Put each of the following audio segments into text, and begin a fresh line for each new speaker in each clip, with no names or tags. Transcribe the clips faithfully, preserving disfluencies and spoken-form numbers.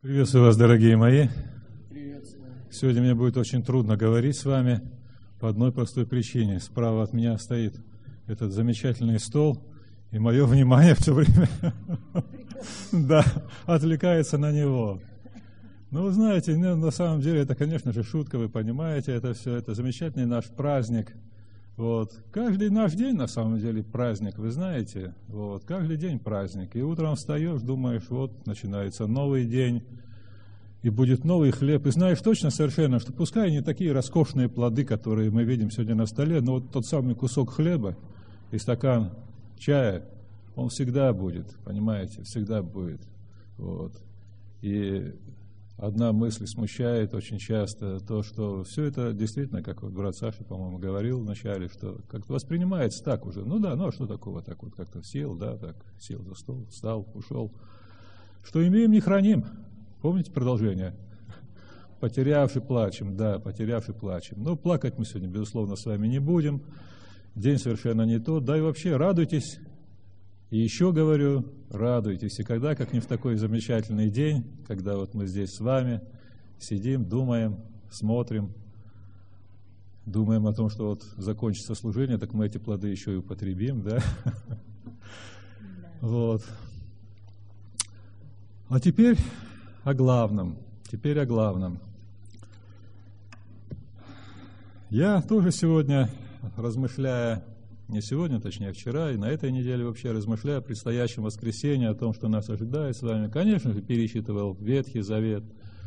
Приветствую вас, дорогие мои.
Приветствую.
Сегодня мне будет очень трудно говорить с вами по одной простой причине. Справа от меня стоит этот замечательный стол, и мое внимание все время да, отвлекается на него. Ну, вы знаете, ну, на самом деле это, конечно же, шутка, вы понимаете, это все, это замечательный наш праздник. Вот. Каждый наш день, на самом деле, праздник, вы знаете, вот. Каждый день праздник. И утром встаешь, думаешь, вот, начинается новый день, и будет новый хлеб. И знаешь точно совершенно, что пускай не такие роскошные плоды, которые мы видим сегодня на столе, но вот тот самый кусок хлеба и стакан чая, он всегда будет, понимаете, всегда будет. Вот. И одна мысль смущает очень часто, то, что все это действительно, как вот брат Саша, по-моему, говорил вначале, что как-то воспринимается так уже. Ну да, ну а что такого, так вот как-то сел, да, так, сел за стол, встал, ушел. Что имеем, не храним. Помните продолжение? Потерявши плачем, да, потерявши плачем. Но плакать мы сегодня, безусловно, с вами не будем. День совершенно не тот. Да и вообще радуйтесь. И еще говорю, радуйтесь. И когда, как не в такой замечательный день, когда вот мы здесь с вами сидим, думаем, смотрим, думаем о том, что вот закончится служение, так мы эти плоды еще и употребим, да? Вот. А теперь о главном. Теперь о главном. Я тоже сегодня, размышляя, не сегодня, точнее вчера, и на этой неделе вообще размышляя о предстоящем воскресенье, о том, что нас ожидает с вами, конечно же, перечитывал Ветхий Завет,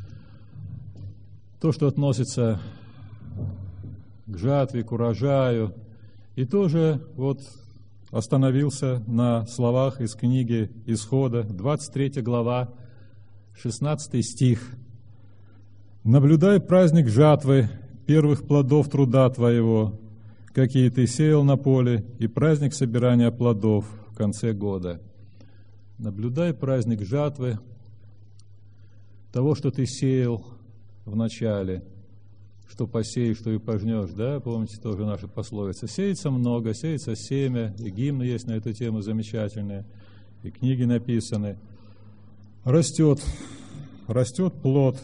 то, что относится к жатве, к урожаю, и тоже вот остановился на словах из книги Исхода, двадцать третья глава, шестнадцатый стих. «Наблюдай праздник жатвы, первых плодов труда твоего, какие ты сеял на поле, и праздник собирания плодов в конце года». Наблюдай праздник жатвы, того, что ты сеял в начале, что посеешь, что и пожнешь, да, помните, тоже наша пословица. Сеется много, сеется семя, и гимны есть на эту тему замечательные, и книги написаны. Растет, растет плод.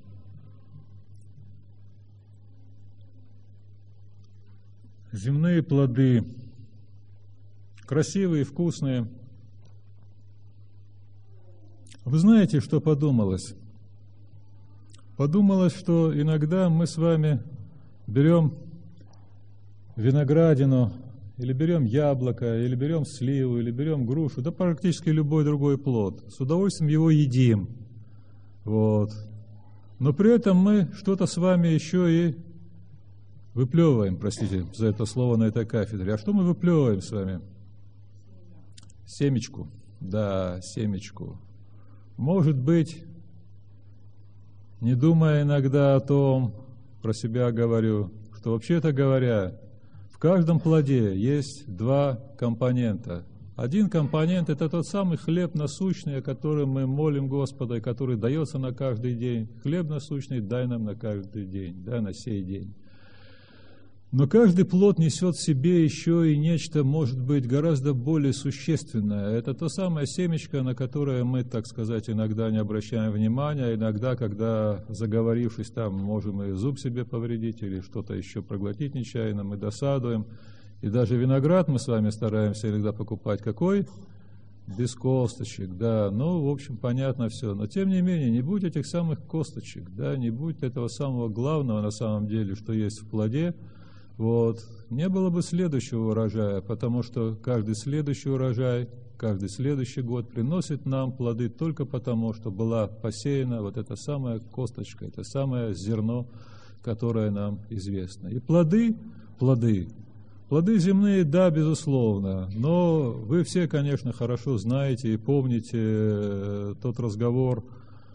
Земные плоды, красивые, вкусные. Вы знаете, что подумалось? Подумалось, что иногда мы с вами берем виноградину, или берем яблоко, или берем сливу, или берем грушу, да практически любой другой плод. С удовольствием его едим. Вот. Но при этом мы что-то с вами еще и выплевываем, простите за это слово на этой кафедре. А что мы выплевываем с вами? Семечку. Да, семечку. Может быть, не думая иногда о том, про себя говорю, что вообще-то говоря, в каждом плоде есть два компонента. Один компонент – это тот самый хлеб насущный, о котором мы молим Господа, и который дается на каждый день. Хлеб насущный дай нам на каждый день, да, на сей день. Но каждый плод несет в себе еще и нечто, может быть, гораздо более существенное. Это то самое семечко, на которое мы, так сказать, иногда не обращаем внимания, а иногда, когда, заговорившись там, можем и зуб себе повредить или что-то еще проглотить нечаянно, мы досадуем. И даже виноград мы с вами стараемся иногда покупать. Какой? Без косточек, да. Ну, в общем, понятно все. Но, тем не менее, не будь этих самых косточек, да, не будь этого самого главного, на самом деле, что есть в плоде, вот, не было бы следующего урожая, потому что каждый следующий урожай, каждый следующий год приносит нам плоды только потому, что была посеяна вот эта самая косточка, это самое зерно, которое нам известно. И плоды, плоды, плоды земные, да, безусловно, но вы все, конечно, хорошо знаете и помните тот разговор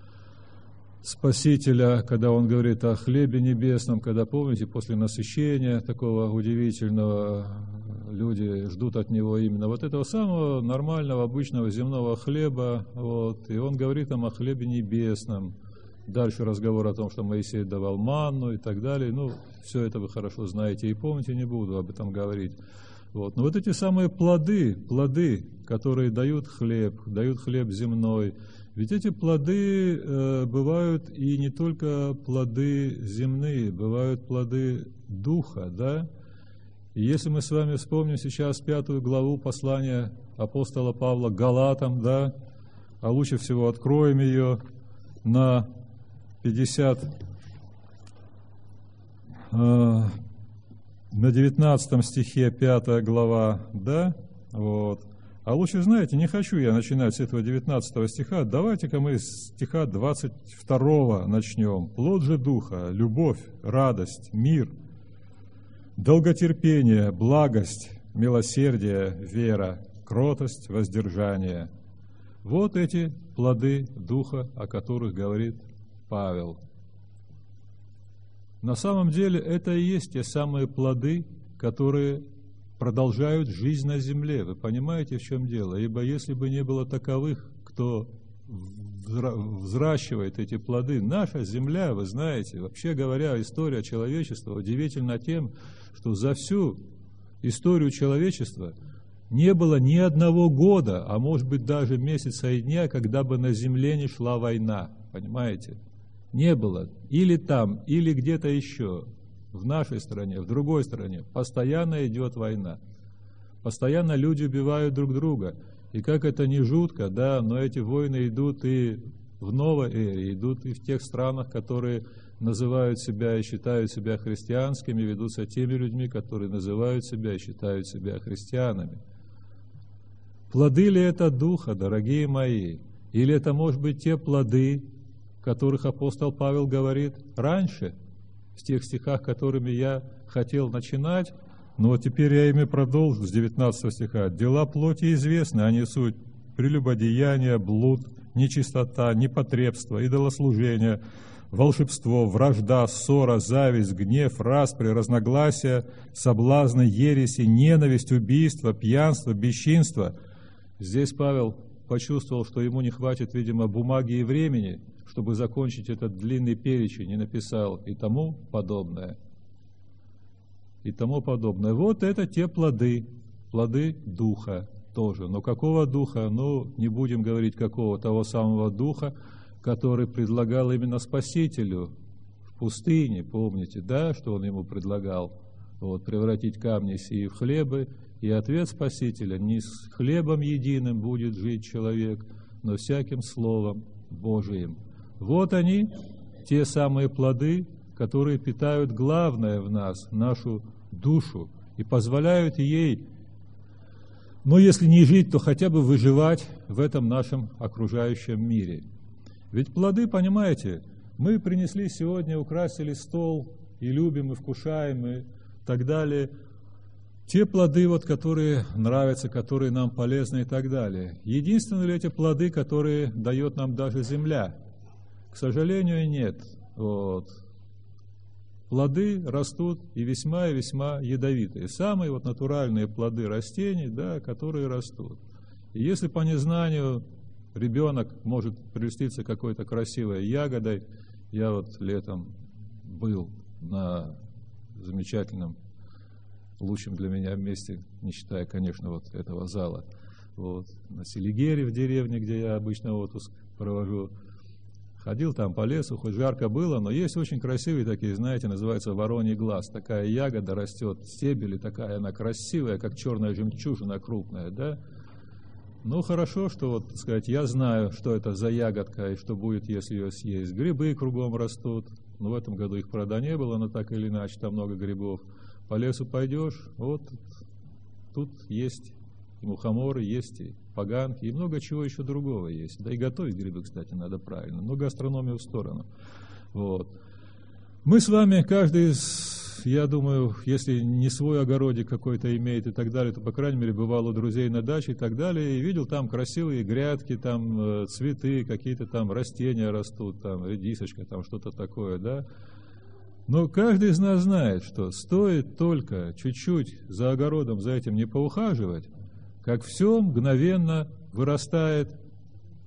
Спасителя, когда он говорит о хлебе небесном, когда, помните, после насыщения такого удивительного, люди ждут от него именно вот этого самого нормального, обычного земного хлеба, вот, и он говорит нам о хлебе небесном. Дальше разговор о том, что Моисей давал манну и так далее, ну, все это вы хорошо знаете и помните, не буду об этом говорить. Вот. Но вот эти самые плоды, плоды, которые дают хлеб, дают хлеб земной, ведь эти плоды э, бывают и не только плоды земные, бывают плоды Духа, да? И если мы с вами вспомним сейчас пятую главу послания апостола Павла к Галатам, да, а лучше всего откроем ее на пятьдесят, э, на девятнадцатом стихе, пятая глава, да, вот. А лучше, знаете, не хочу я начинать с этого девятнадцатого стиха, давайте-ка мы с стиха двадцать второго начнем. Плод же Духа, любовь, радость, мир, долготерпение, благость, милосердие, вера, кротость, воздержание. Вот эти плоды Духа, о которых говорит Павел. На самом деле это и есть те самые плоды, которые продолжают жизнь на земле. Вы понимаете, в чем дело? Ибо если бы не было таковых, кто взращивает эти плоды, наша земля, вы знаете, вообще говоря, история человечества удивительна тем, что за всю историю человечества не было ни одного года, а может быть даже месяца и дня, когда бы на земле не шла война. Понимаете? Не было. Или там, или где-то еще. В нашей стране, в другой стране постоянно идет война. Постоянно люди убивают друг друга. И как это не жутко, да, но эти войны идут и в новой эре, идут и в тех странах, которые называют себя и считают себя христианскими, ведутся теми людьми, которые называют себя и считают себя христианами. Плоды ли это Духа, дорогие мои? Или это, может быть, те плоды, о которых апостол Павел говорит раньше, в тех стихах, которыми я хотел начинать, но вот теперь я ими продолжу с девятнадцатого стиха. «Дела плоти известны, они суть прелюбодеяние, блуд, нечистота, непотребство, идолослужение, волшебство, вражда, ссора, зависть, гнев, распри, разногласия, соблазны, ереси, ненависть, убийство, пьянство, бесчинство». Здесь Павел почувствовал, что ему не хватит, видимо, бумаги и времени, чтобы закончить этот длинный перечень, и написал и тому подобное. И тому подобное. Вот это те плоды, плоды Духа тоже. Но какого Духа? Ну, не будем говорить какого, того самого Духа, который предлагал именно Спасителю в пустыне, помните, да, что он ему предлагал? Вот, превратить камни сии в хлебы. И ответ Спасителя: не с хлебом единым будет жить человек, но всяким словом Божиим. Вот они, те самые плоды, которые питают главное в нас, нашу душу, и позволяют ей, ну, если не жить, то хотя бы выживать в этом нашем окружающем мире. Ведь плоды, понимаете, мы принесли сегодня, украсили стол, и любим, и вкушаем, и так далее. Те плоды, вот, которые нравятся, которые нам полезны и так далее. Единственные ли эти плоды, которые дает нам даже земля? К сожалению, нет. Вот. Плоды растут и весьма и весьма ядовитые. Самые вот натуральные плоды растений, да, которые растут. И если по незнанию ребенок может прельститься какой-то красивой ягодой, я вот летом был на замечательном, лучшем для меня месте, не считая, конечно, вот этого зала, вот, на Селигере в деревне, где я обычно отпуск провожу. Ходил там по лесу, хоть жарко было, но есть очень красивые такие, знаете, называется вороний глаз. Такая ягода растет, стебель, и такая она красивая, как черная жемчужина крупная, да? Ну, хорошо, что, вот, так сказать, я знаю, что это за ягодка и что будет, если ее съесть. Грибы кругом растут, но в этом году их, правда, не было, но так или иначе, там много грибов. По лесу пойдешь, вот тут есть и мухоморы, есть и поганки, и много чего еще другого есть. Да и готовить грибы, кстати, надо правильно, но гастрономию в сторону. Вот. Мы с вами, каждый из, я думаю, если не свой огородик какой-то имеет и так далее, то, по крайней мере, бывал у друзей на даче и так далее, и видел там красивые грядки, там цветы, какие-то там растения растут, там редисочка, там что-то такое, да. Но каждый из нас знает, что стоит только чуть-чуть за огородом за этим не поухаживать, как все мгновенно вырастает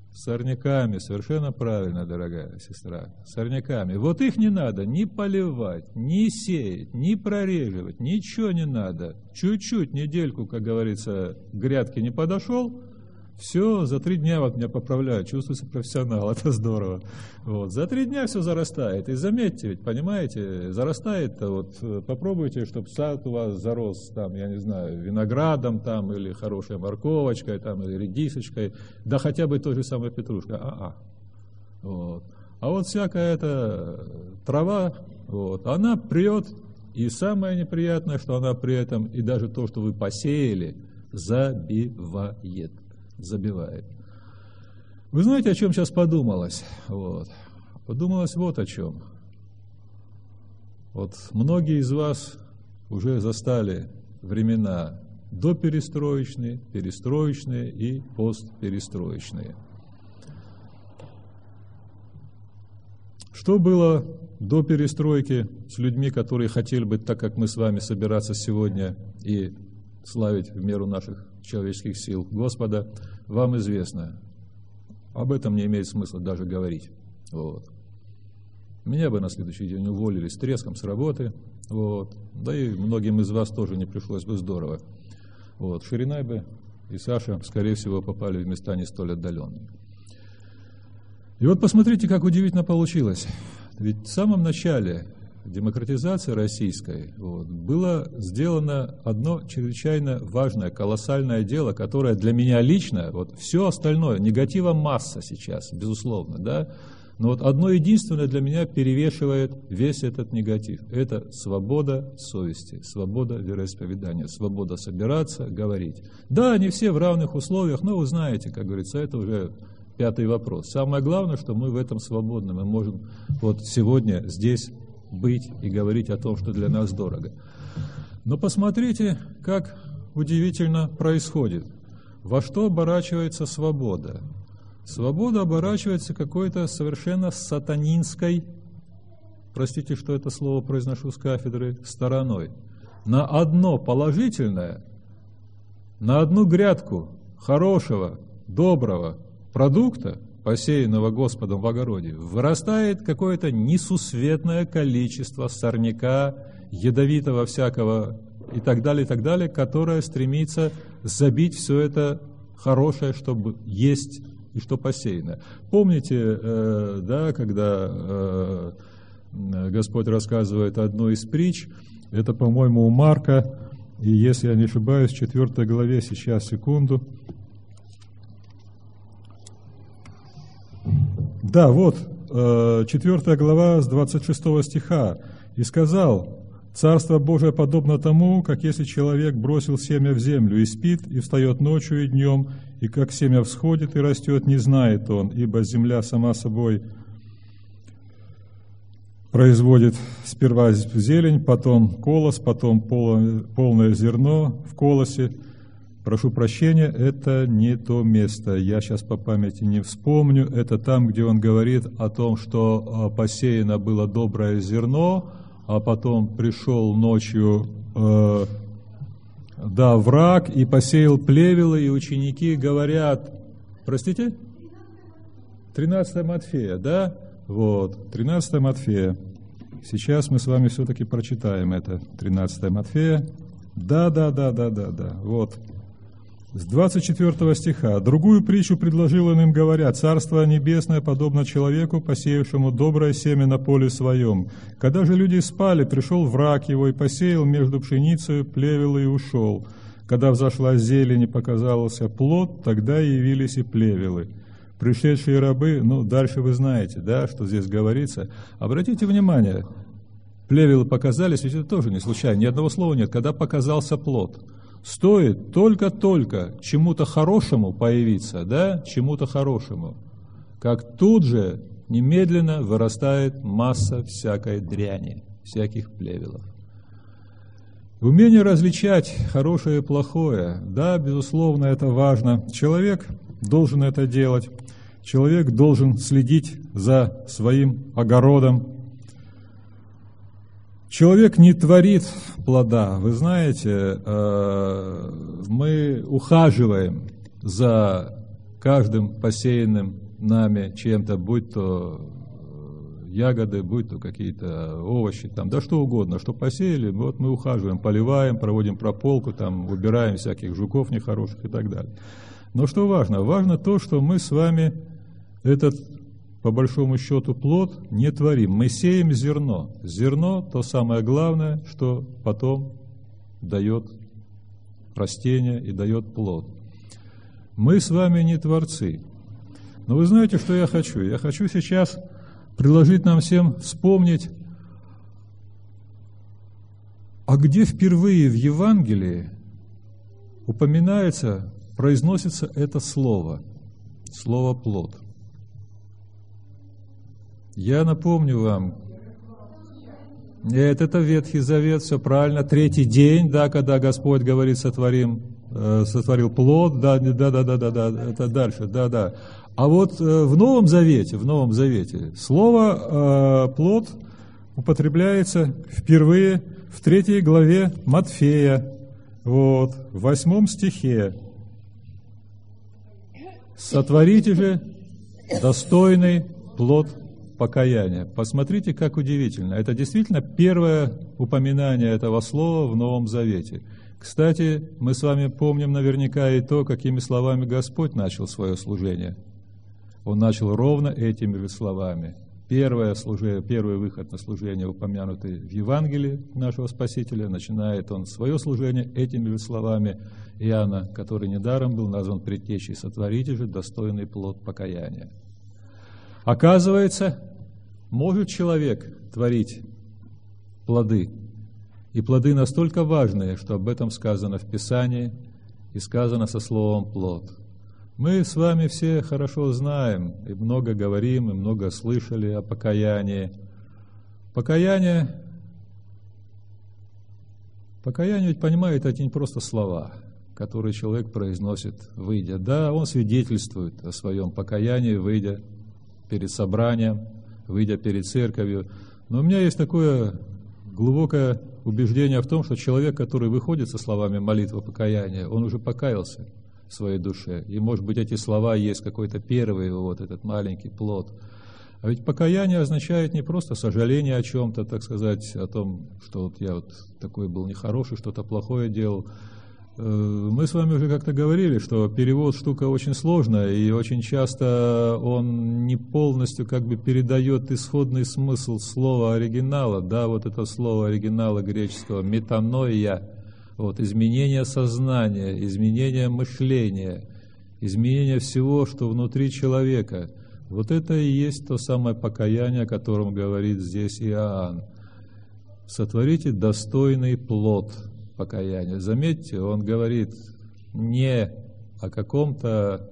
Сорняками, совершенно правильно, дорогая сестра, сорняками. Вот их не надо ни поливать, ни сеять, ни прореживать, ничего не надо. Чуть-чуть, недельку, как говорится, к грядке не подошел, все, за три дня вот меня поправляют, чувствуется профессионал, это здорово. Вот, за три дня все зарастает. И заметьте, ведь, понимаете, зарастает-то, вот попробуйте, чтобы сад у вас зарос, там, я не знаю, виноградом там, или хорошей морковочкой, там, или редисочкой, да хотя бы той же самой петрушкой. А-а. Вот. А вот всякая эта трава, вот, она прет, и самое неприятное, что она при этом, и даже то, что вы посеяли, забивает. забивает. Вы знаете, о чем сейчас подумалось? Вот. Подумалось вот о чем. Вот многие из вас уже застали времена доперестроечные, перестроечные и постперестроечные. Что было до перестройки с людьми, которые хотели бы, так как мы с вами, собираться сегодня и славить в меру наших человеческих сил Господа, вам известно. Об этом не имеет смысла даже говорить. Вот. Меня бы на следующий день уволили с треском с работы, вот. Да и многим из вас тоже не пришлось бы здорово. Вот. Ширинай бы и Саша, скорее всего, попали в места не столь отдаленные. И вот посмотрите, как удивительно получилось. Ведь в самом начале демократизации российской вот, было сделано одно чрезвычайно важное, колоссальное дело, которое для меня лично, вот все остальное, негатива масса сейчас, безусловно, да, но вот одно единственное для меня перевешивает весь этот негатив. Это свобода совести, свобода вероисповедания, свобода собираться, говорить. Да, не все в равных условиях, но вы знаете, как говорится, это уже пятый вопрос. Самое главное, что мы в этом свободны, мы можем вот сегодня здесь быть и говорить о том, что для нас дорого. Но посмотрите, как удивительно происходит. Во что оборачивается свобода? Свобода оборачивается какой-то совершенно сатанинской, простите, что это слово произношу с кафедры, стороной. На одно положительное, на одну грядку хорошего, доброго продукта, посеянного Господом в огороде, вырастает какое-то несусветное количество сорняка, ядовитого всякого и так далее, и так далее, которое стремится забить все это хорошее, чтобы есть и что посеяно. Помните, э, да, когда э, Господь рассказывает одну из притч, это, по-моему, у Марка, и если я не ошибаюсь, в четвёртой главе, сейчас, секунду. Да, вот, четвёртая глава с двадцать шестого стиха. «И сказал, Царство Божие подобно тому, как если человек бросил семя в землю и спит, и встает ночью и днем, и как семя всходит и растет, не знает он, ибо земля сама собой производит сперва зелень, потом колос, потом полное зерно в колосе». Прошу прощения, это не то место, я сейчас по памяти не вспомню. Это там, где он говорит о том, что посеяно было доброе зерно, а потом пришел ночью э, да, враг и посеял плевелы, и ученики говорят, простите? тринадцатое Матфея, да? Вот, тринадцатое Матфея. Сейчас мы с вами все-таки прочитаем это, тринадцатое Матфея. Да, да, да, да, да, да, вот. С двадцать четвёртого стиха. «Другую притчу предложил он им, говоря, Царство Небесное подобно человеку, посеявшему доброе семя на поле своем. Когда же люди спали, пришел враг его и посеял между пшеницей плевелы и ушел. Когда взошла зелень и показался плод, тогда и явились и плевелы. Пришедшие рабы», ну, дальше вы знаете, да, что здесь говорится. Обратите внимание, плевелы показались, ведь это тоже не случайно, ни одного слова нет, когда показался плод. Стоит только-только чему-то хорошему появиться, да, чему-то хорошему, как тут же немедленно вырастает масса всякой дряни, всяких плевелов. Умение различать хорошее и плохое, да, безусловно, это важно. Человек должен это делать, человек должен следить за своим огородом. Человек не творит плода. Вы знаете, мы ухаживаем за каждым посеянным нами чем-то, будь то ягоды, будь то какие-то овощи, там, да что угодно, что посеяли, вот мы ухаживаем, поливаем, проводим прополку, там, убираем всяких жуков нехороших и так далее. Но что важно? Важно то, что мы с вами этот, по большому счету, плод не творим. Мы сеем зерно. Зерно – то самое главное, что потом дает растение и дает плод. Мы с вами не творцы. Но вы знаете, что я хочу? Я хочу сейчас предложить нам всем вспомнить, а где впервые в Евангелии упоминается, произносится это слово, слово «плод». Я напомню вам, нет, это Ветхий Завет, все правильно, третий день, да, когда Господь говорит, сотворим, э, сотворил плод, да, да, да, да, да, да, это дальше, да, да. А вот э, в Новом Завете, в Новом Завете слово э, «плод» употребляется впервые в третьей главе Матфея, вот, в восьмом стихе. «Сотворите же достойный плод покаяния». Посмотрите, как удивительно. Это действительно первое упоминание этого слова в Новом Завете. Кстати, мы с вами помним наверняка и то, какими словами Господь начал свое служение. Он начал ровно этими же словами. Первое служение, первый выход на служение, упомянутый в Евангелии нашего Спасителя, начинает он свое служение этими же словами Иоанна, который недаром был назван предтечей: «Сотворите же достойный плод покаяния». Оказывается, может человек творить плоды, и плоды настолько важные, что об этом сказано в Писании и сказано со словом «плод». Мы с вами все хорошо знаем, и много говорим, и много слышали о покаянии. Покаяние, покаяние ведь, понимаете, это не просто слова, которые человек произносит, выйдя. Да, он свидетельствует о своем покаянии, выйдя перед собранием, выйдя перед церковью. Но у меня есть такое глубокое убеждение в том, что человек, который выходит со словами молитвы покаяния, он уже покаялся в своей душе. И, может быть, эти слова есть какой-то первый, вот этот маленький плод. А ведь покаяние означает не просто сожаление о чем-то, так сказать, о том, что вот я вот такой был нехороший, что-то плохое делал. Мы с вами уже как-то говорили, что перевод штука очень сложная, и очень часто он не полностью как бы передает исходный смысл слова оригинала. Да, вот это слово оригинала греческого «метаноия», вот, изменение сознания, изменение мышления, изменение всего, что внутри человека. Вот это и есть то самое покаяние, о котором говорит здесь Иоанн. Сотворите достойный плод покаяния. Заметьте, он говорит не о каком-то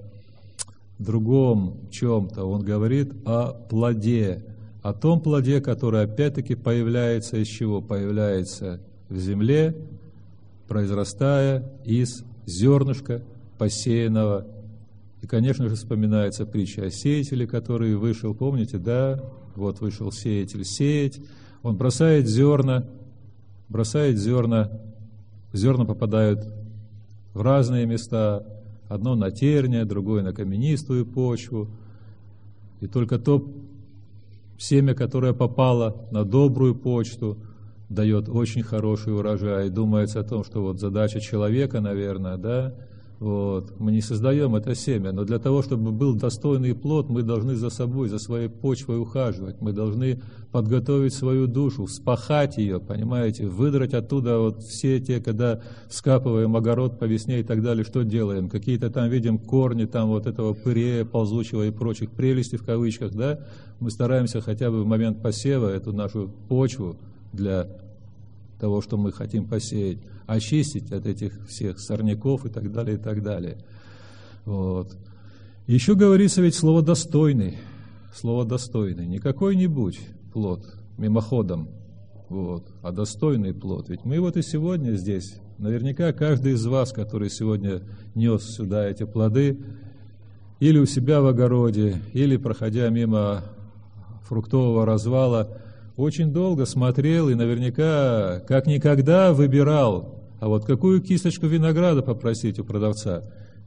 другом чем-то, он говорит о плоде, о том плоде, который опять-таки появляется из чего? Появляется в земле, произрастая из зернышка посеянного. И, конечно же, вспоминается притча о сеятеле, который вышел, помните, да? Вот вышел сеятель сеять, он бросает зерна, бросает зерна, зерна попадают в разные места, одно на терния, другое на каменистую почву, и только то семя, которое попало на добрую почву, дает очень хороший урожай. Думается о том, что вот задача человека, наверное, да, вот, мы не создаем это семя, но для того, чтобы был достойный плод, мы должны за собой, за своей почвой ухаживать, мы должны подготовить свою душу, вспахать ее, понимаете, выдрать оттуда вот все те, когда вскапываем огород по весне и так далее, что делаем? Какие-то там видим корни там вот этого пырея, ползучего и прочих прелестей в кавычках, да, мы стараемся хотя бы в момент посева эту нашу почву для того, что мы хотим посеять, очистить от этих всех сорняков и так далее, и так далее. Вот. Еще говорится ведь слово «достойный», слово «достойный», не какой-нибудь плод, мимоходом, вот, а достойный плод. Ведь мы вот и сегодня здесь, наверняка каждый из вас, который сегодня нес сюда эти плоды, или у себя в огороде, или проходя мимо фруктового развала, очень долго смотрел и наверняка, как никогда, выбирал, а вот какую кисточку винограда попросить у продавца,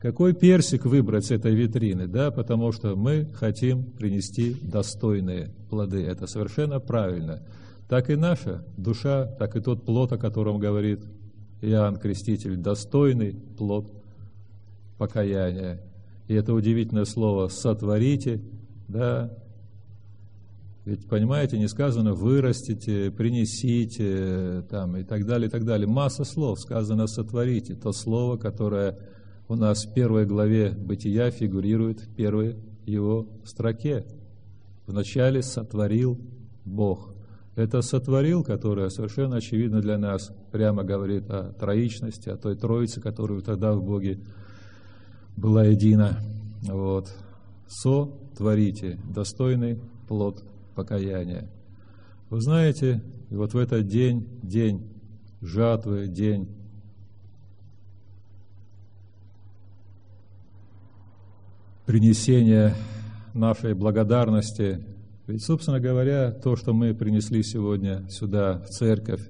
Какой персик выбрать с этой витрины? Да, потому что мы хотим принести достойные плоды. Это совершенно правильно. Так и наша душа, так и тот плод, о котором говорит Иоанн Креститель, достойный плод покаяния. И это удивительное слово «сотворите», да, ведь, понимаете, не сказано «вырастите», «принесите», там, и так далее, и так далее. Масса слов сказано «сотворите». То слово, которое у нас в первой главе Бытия фигурирует в первой его строке. Вначале сотворил Бог. Это «сотворил», которое совершенно очевидно для нас, прямо говорит о троичности, о той Троице, которую тогда в Боге была едина. Вот. «Сотворите» – достойный плод покаяния. Вы знаете, вот в этот день, день жатвы, день принесения нашей благодарности, ведь, собственно говоря, то, что мы принесли сегодня сюда, в церковь,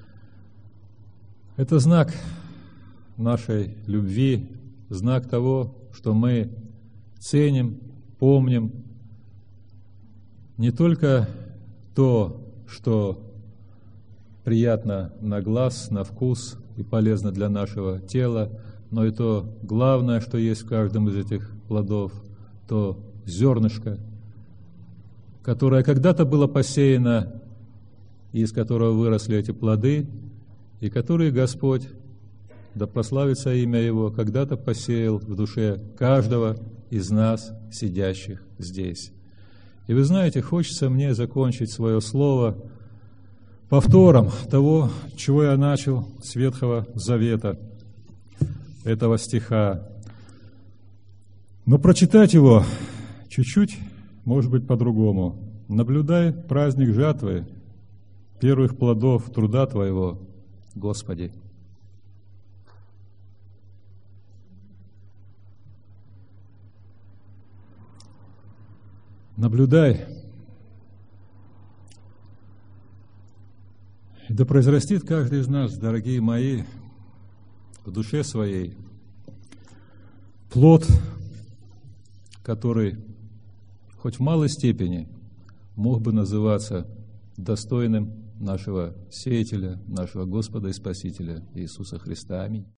это знак нашей любви, знак того, что мы ценим, помним не только то, что приятно на глаз, на вкус и полезно для нашего тела, но и то главное, что есть в каждом из этих плодов, то зернышко, которое когда-то было посеяно, из которого выросли эти плоды, и которые Господь, да прославится имя Его, когда-то посеял в душе каждого из нас, сидящих здесь. И вы знаете, хочется мне закончить свое слово повтором того, чего я начал с Ветхого Завета, этого стиха. Но прочитать его чуть-чуть, может быть, по-другому. «Наблюдай праздник жатвы, первых плодов труда Твоего, Господи». Наблюдай, и да произрастит каждый из нас, дорогие мои, в душе своей плод, который хоть в малой степени мог бы называться достойным нашего сеятеля, нашего Господа и Спасителя Иисуса Христа. Аминь.